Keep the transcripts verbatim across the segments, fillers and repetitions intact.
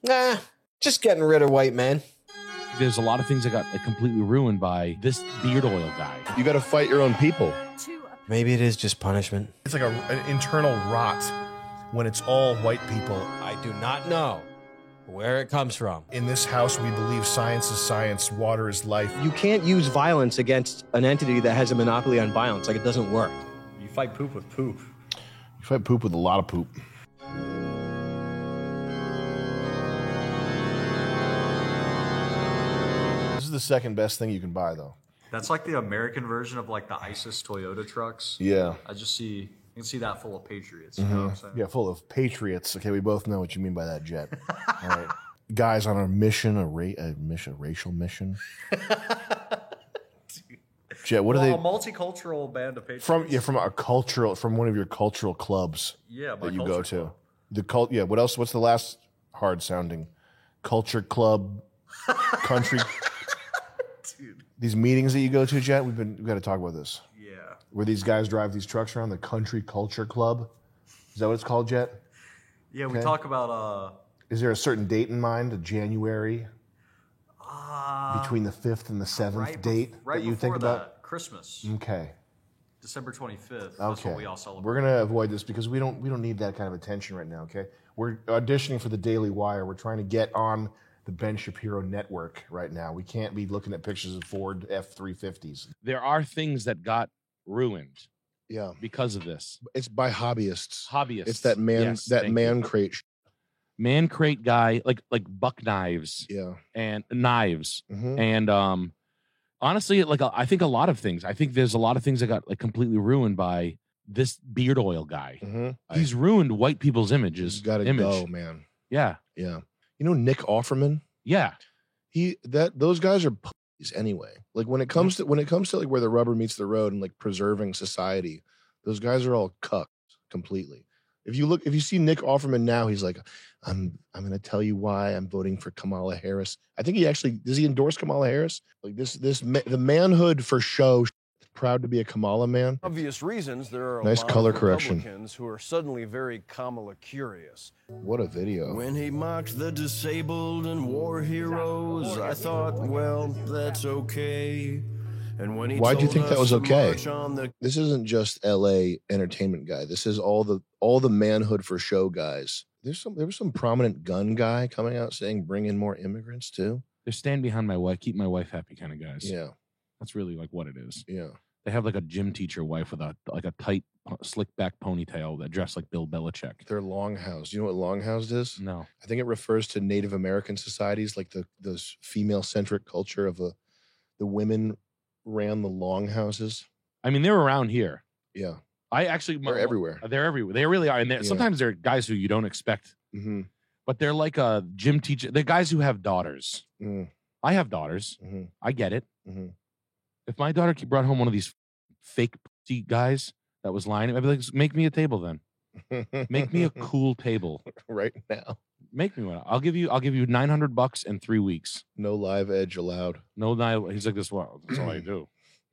Nah, just getting rid of white men. There's a lot of things that got like, completely ruined by this beard oil guy. You got to fight your own people. Maybe it is just punishment. It's like a, an internal rot when it's all white people. I do not know where it comes from. In this house, we believe science is science, water is life. You can't use violence against an entity that has a monopoly on violence. Like, it doesn't work. You fight poop with poop. You fight poop with a lot of poop. This is the second best thing you can buy, though. That's like the American version of like the ISIS Toyota trucks. Yeah. I just see, you can see that full of patriots. Mm-hmm. You know what I'm saying? Yeah, full of patriots. Okay, we both know what you mean by that, Jet. All right. Guys on a mission, a, ra- a mission, a racial mission. Jet, what well, are they? A multicultural band of patriots. From yeah, from a cultural, from one of your cultural clubs. Yeah, that you go to. Club. The cult. Yeah. What else? What's the last hard sounding? Culture club, country. Dude. These meetings that you go to, Jet. We've been. We've got to talk about this. Yeah. Where these guys drive these trucks around the country culture club. Is that what it's called, Jet? Yeah, we okay. talk about. uh Is there a certain date in mind? A January. Uh, Between the fifth and the seventh right date bef- right that you think that, about? Christmas. Okay. December twenty-fifth. That's okay. what we all celebrate. We're gonna avoid this because we don't we don't need that kind of attention right now, okay? We're auditioning for the Daily Wire. We're trying to get on the Ben Shapiro network right now. We can't be looking at pictures of Ford F three fifties. There are things that got ruined. Yeah. Because of this. It's by hobbyists. Hobbyists. It's that man yes, that man you. crate. Man crate guy, like like buck knives. Yeah. And knives. Mm-hmm. And um honestly, like I think a lot of things. I think there's a lot of things that got like completely ruined by this beard oil guy. Mm-hmm. He's I, ruined white people's images. Got to image. go, man. Yeah. Yeah. You know Nick Offerman? Yeah. He that those guys are puppies anyway. Like when it comes to when it comes to like where the rubber meets the road and like preserving society, those guys are all cucked completely. If you look, if you see Nick Offerman now, he's like, I'm I'm going to tell you why I'm voting for Kamala Harris. I think he actually does. He endorse Kamala Harris? Like this this the manhood for show. Proud to be a Kamala man. Obvious reasons there are a nice lot color of correction. Republicans who are suddenly very Kamala curious. What a video. When he mocked the disabled and war heroes, I thought, well, that's okay. And when he Why do you think that was okay? The- this isn't just L A entertainment guy. This is all the all the manhood for show guys. There's some there was some prominent gun guy coming out saying bring in more immigrants too. They're stand behind my wife, keep my wife happy kind of guys. Yeah. That's really like what it is. Yeah. They have like a gym teacher wife with a like a tight, slick back ponytail that dressed like Bill Belichick. They're longhoused. You know what longhoused is? No. I think it refers to Native American societies, like the those female centric culture of a the women ran the longhouses. I mean, they're around here. Yeah. I actually they're everywhere. They're everywhere. They really are. And yeah. sometimes they're guys who you don't expect. Mm-hmm. But they're like a gym teacher. They're guys who have daughters. Mm. I have daughters. Mm-hmm. I get it. Mm-hmm. If my daughter brought home one of these fake pussy guys that was lying, I'd be like, make me a table then. Make me a cool table right now. Make me one. I'll give you. I'll give you nine hundred bucks in three weeks. No live edge allowed. No live. He's like this. Well, that's all I do.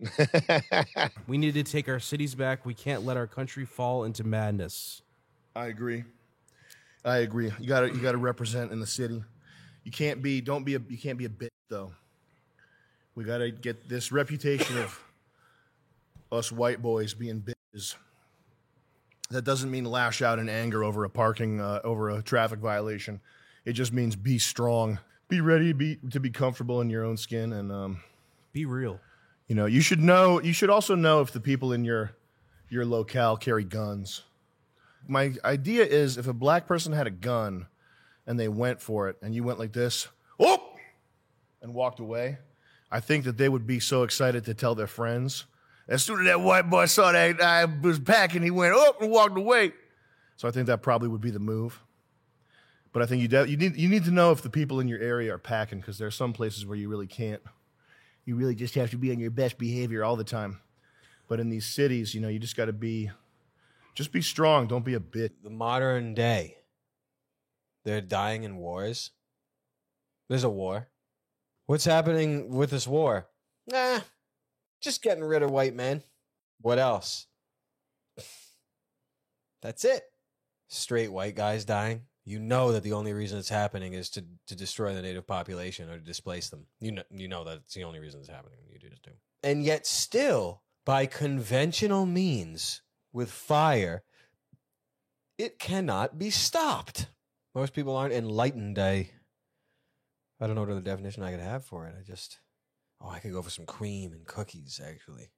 We need to take our cities back. We can't let our country fall into madness. I agree. I agree. You gotta you gotta represent in the city. You can't be. Don't be a. You can't be a bitch though. We gotta get this reputation of us white boys being bitches. That doesn't mean lash out in anger over a parking, uh, over a traffic violation. It just means be strong, be ready to be to be comfortable in your own skin, and um, be real. You know, you should know. You should also know if the people in your your locale carry guns. My idea is if a black person had a gun and they went for it, and you went like this, oh, and walked away, I think that they would be so excited to tell their friends. As soon as that white boy saw that I was packing, he went up and walked away. So I think that probably would be the move. But I think you de- you need you need to know if the people in your area are packing, because there are some places where you really can't. You really just have to be on your best behavior all the time. But in these cities, you know, you just got to be, just be strong. Don't be a bitch. The modern day, they're dying in wars. There's a war. What's happening with this war? Nah, just getting rid of white men. What else? That's it. Straight white guys dying. You know that the only reason it's happening is to, to destroy the native population or to displace them. You know, you know that it's the only reason it's happening. You just do. And yet still, by conventional means, with fire, it cannot be stopped. Most people aren't enlightened. I, I don't know what other definition I could have for it. I just, oh, I could go for some cream and cookies, actually.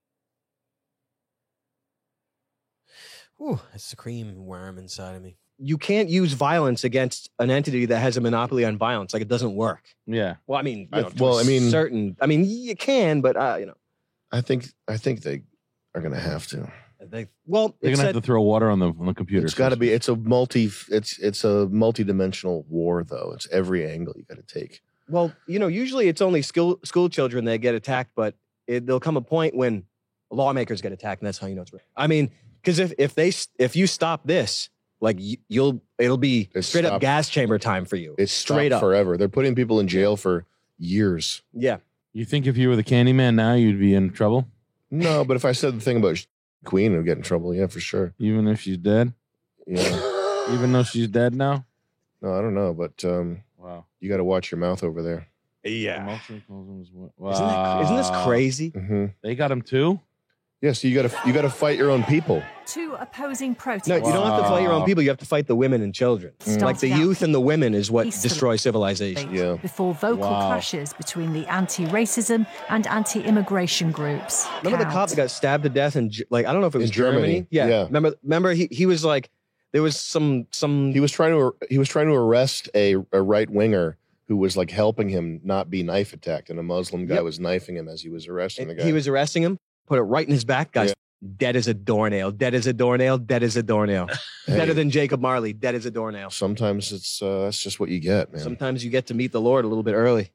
Ooh, it's the cream worm inside of me. You can't use violence against an entity that has a monopoly on violence. Like, it doesn't work. Yeah. Well, I mean, you I- know, to well, a I mean- certain. I mean, you can, but uh, you know, I think I think they are going to have to. they. Well, They're it gonna said, have to throw water on the on the computer. It's got to be. It's a multi. It's it's a multi-dimensional war, though. It's every angle you got to take. well, you know, usually it's only school school children that get attacked, but it, there'll come a point when lawmakers get attacked, and that's how you know it's real. I mean, because if if they s- if you stop this, like you, you'll it'll be It's straight up stopped. gas chamber time for you. It's straight stopped up. forever. They're putting people in jail for years. Yeah. You think if you were the Candyman now, you'd be in trouble, No, but if I said the thing about Queen, I'd get in trouble. Yeah, for sure. even if she's dead, Yeah. even though she's dead now. No, I don't know, but um, Wow. you got to watch your mouth over there. Yeah. Emotional closing is what- Isn't, that, isn't this Wow. crazy? hmm They got him too. Yeah, so you got to you got to fight your own people. Two opposing protests. No, you don't have to fight your own Wow. people. You have to fight the women and children. Mm. Like the Started out youth and the women is what peacefully. destroys civilization. Yeah. Before vocal Wow. clashes between the anti-racism and anti-immigration groups. Remember the cop that got stabbed to death in Ge- like I don't know if it was In Germany. Yeah. Yeah. Remember? Remember he he was like there was some some He was trying to he was trying to arrest a, a right winger who was like helping him not be knife attacked, and a Muslim guy Yep. was knifing him as he was arresting the guy. he was arresting him. Put it right in his back, guys. Yeah. Dead as a doornail. Dead as a doornail. Dead as a doornail. Hey, Better than Jacob Marley. Dead as a doornail. sometimes it's uh, that's just what you get, man. Sometimes you get to meet the Lord a little bit early.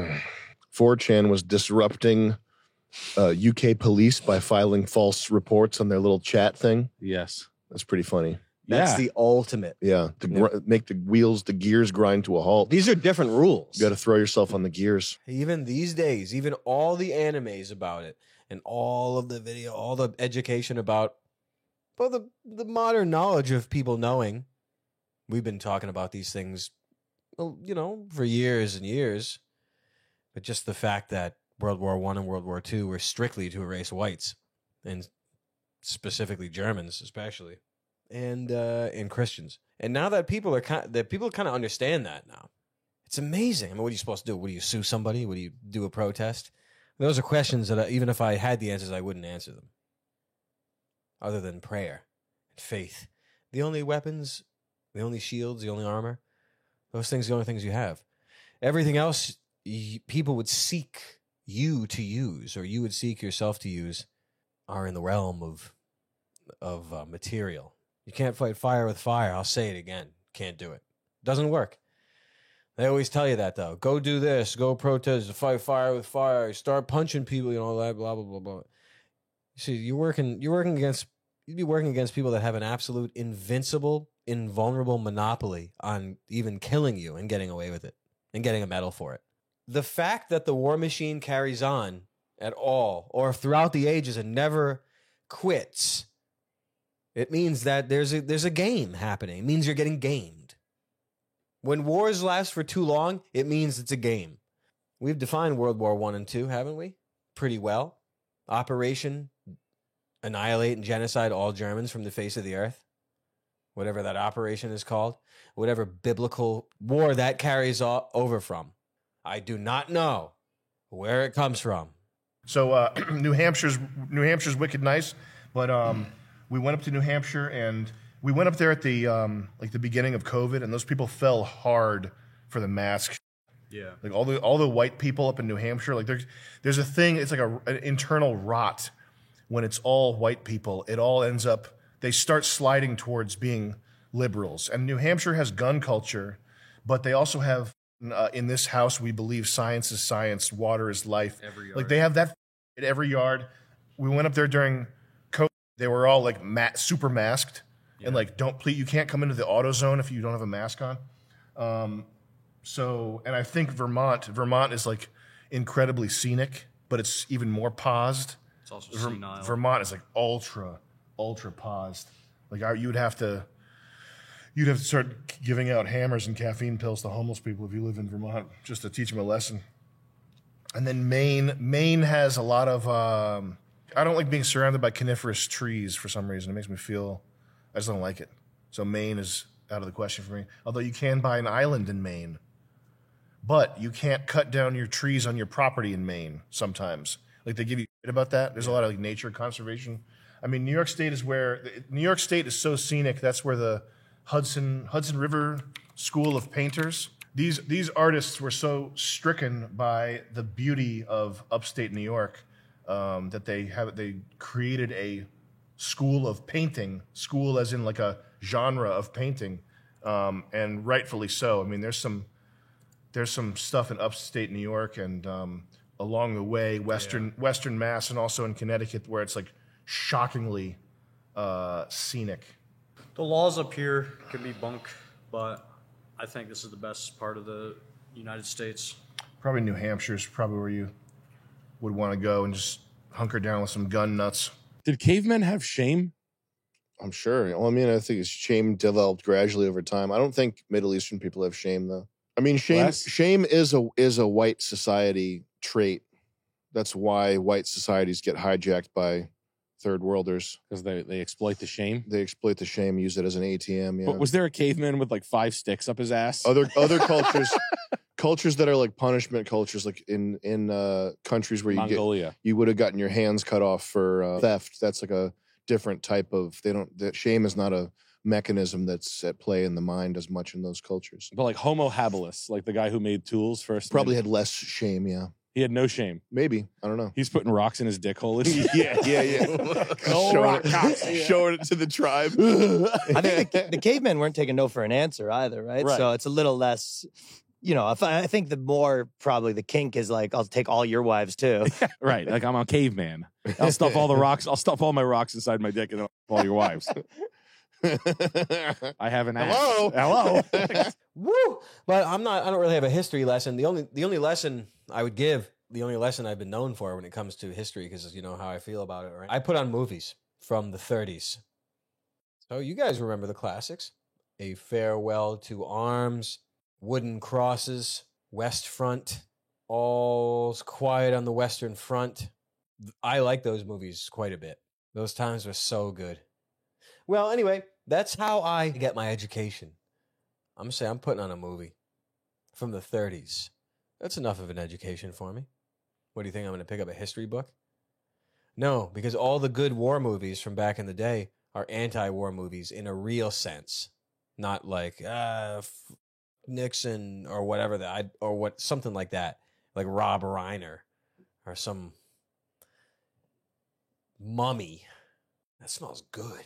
four chan was disrupting uh, U K police by filing false reports on their little chat thing. Yes. That's pretty funny. That's Yeah. the ultimate. Yeah, to gr- make the wheels, the gears grind to a halt. These are different rules. You got to throw yourself on the gears. Even these days, even all the animes about it and all of the video, all the education about, well, the, the modern knowledge of people knowing. We've been talking about these things, well, you know, for years and years. But just the fact that World War One and World War Two were strictly to erase whites, and specifically Germans, especially, and uh, and Christians. And now that people are kind, that people kind of understand that now. It's amazing. I mean, what are you supposed to do? What do you sue somebody? What do you do a protest? Those are questions that I, even if I had the answers, I wouldn't answer them. Other than prayer and faith, the only weapons, the only shields, the only armor, those things, are the only things you have. Everything else, y- people would seek you to use, or you would seek yourself to use, are in the realm of of uh, material. You can't fight fire with fire. I'll say it again. Can't do it. Doesn't work. They always tell you that, though. Go do this. Go protest. Fight fire with fire. Start punching people. You know that. Blah blah blah blah. You see, you're working. You're working against. You'd be working against people that have an absolute invincible, invulnerable monopoly on even killing you and getting away with it and getting a medal for it. The fact that the war machine carries on at all, or throughout the ages, and never quits, it means that there's a there's a game happening. It means you're getting gamed. When wars last for too long, it means it's a game. We've defined World War One and Two, haven't we? Pretty well. Operation annihilate and genocide all Germans from the face of the earth. Whatever that operation is called. Whatever biblical war that carries o- over from. I do not know where it comes from. So uh, New Hampshire's New Hampshire's wicked nice, but um, we went up to New Hampshire and we went up there at the um, like the beginning of COVID, and those people fell hard for the mask. Yeah. Like all the all the white people up in New Hampshire, like there's there's a thing. It's like a, an internal rot when it's all white people. It all ends up they start sliding towards being liberals. And New Hampshire has gun culture, but they also have uh, in this house we believe science is science, water is life. Every yard. Like they have that at every yard. We went up there during COVID. They were all like ma- super masked and like don't please you can't come into the auto zone if you don't have a mask on. Um, So, and I think Vermont, Vermont is like incredibly scenic, but it's even more paused. It's also Ver- senile. Vermont is like ultra, ultra paused. Like I, you would have to, You'd have to start giving out hammers and caffeine pills to homeless people if you live in Vermont, just to teach them a lesson. And then Maine, Maine has a lot of. Um, I don't like being surrounded by coniferous trees for some reason. It makes me feel. I just don't like it. So Maine is out of the question for me. Although you can buy an island in Maine, but you can't cut down your trees on your property in Maine. Sometimes, like they give you shit about that. There's a lot of like nature conservation. I mean, New York State is where New York State is so scenic. That's where the Hudson Hudson River School of Painters. These these artists were so stricken by the beauty of upstate New York um, that they have they created a school of painting. School as in like a genre of painting, um, and rightfully so. I mean, there's some there's some stuff in upstate New York and um, along the way, Western yeah. Western Mass, and also in Connecticut, where it's like shockingly uh, scenic. The laws up here can be bunk, but I think this is the best part of the United States. Probably New Hampshire's probably where you would want to go and just hunker down with some gun nuts. Did cavemen have shame? I'm sure. Well, I mean, I think shame developed gradually over time. I don't think Middle Eastern people have shame, though. I mean, shame Less? shame is a is a white society trait. That's why white societies get hijacked by third worlders, because they, they exploit the shame. They exploit the shame, use it as an A T M. Yeah. But was there a caveman with like five sticks up his ass? Other other cultures, cultures that are like punishment cultures, like in in uh, countries where you Mongolia. get you would have gotten your hands cut off for uh, theft. That's like a different type of. They don't. That shame is not a mechanism that's at play in the mind as much in those cultures. But like Homo habilis, like the guy who made tools first, probably had less shame. Yeah. He had no shame. Maybe. I don't know. He's putting rocks in his dick hole. yeah, yeah, yeah. No showing, rock it, cops. showing it to the tribe. I think the, the cavemen weren't taking no for an answer either, right? Right. So it's a little less, you know, if I, I think the more probably the kink is like, I'll take all your wives too. Right. Like I'm a caveman. I'll stuff all the rocks. I'll stuff all my rocks inside my dick and then I'll all your wives. I have an ass. Hello. Hello. Woo! But I'm not. I don't really have a history lesson. The only the only lesson I would give, the only lesson I've been known for when it comes to history, because you know how I feel about it, right? I put on movies from the thirties. So you guys remember the classics: A Farewell to Arms, Wooden Crosses, West Front, All's Quiet on the Western Front. I like those movies quite a bit. Those times were so good. Well, anyway, that's how I get my education. I'm saying I'm putting on a movie from the thirties. That's enough of an education for me. What do you think? I'm going to pick up a history book? No, because all the good war movies from back in the day are anti-war movies in a real sense, not like uh, f- Nixon or whatever that, or what something like that, like Rob Reiner or some mummy. That smells good.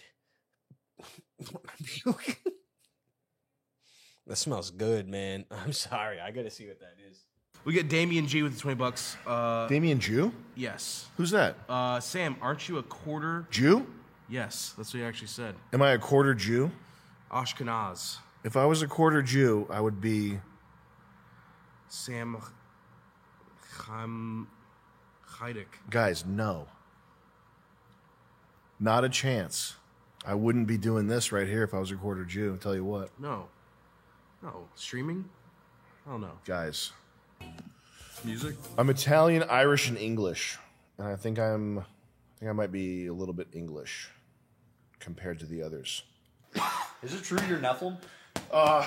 That smells good, man. I'm sorry. I got to see what that is. We get Damien G with the twenty bucks. Uh, Damien Jew? Yes. Who's that? Uh, Sam, aren't you a quarter Jew? Yes, that's what he actually said. Am I a quarter Jew? Ashkenaz. If I was a quarter Jew, I would be Sam Chaim Heidik. Guys, no. Not a chance. I wouldn't be doing this right here if I was a quarter Jew, I'll tell you what. No. No. Streaming? I don't know. Guys. Music? I'm Italian, Irish, and English. And I think I'm I think I might be a little bit English compared to the others. Is it true you're Nephilim? Uh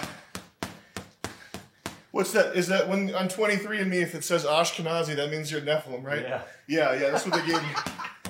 What's that? Is that when on twenty-three and me, if it says Ashkenazi, that means you're Nephilim, right? Yeah. Yeah, yeah, that's what they gave me.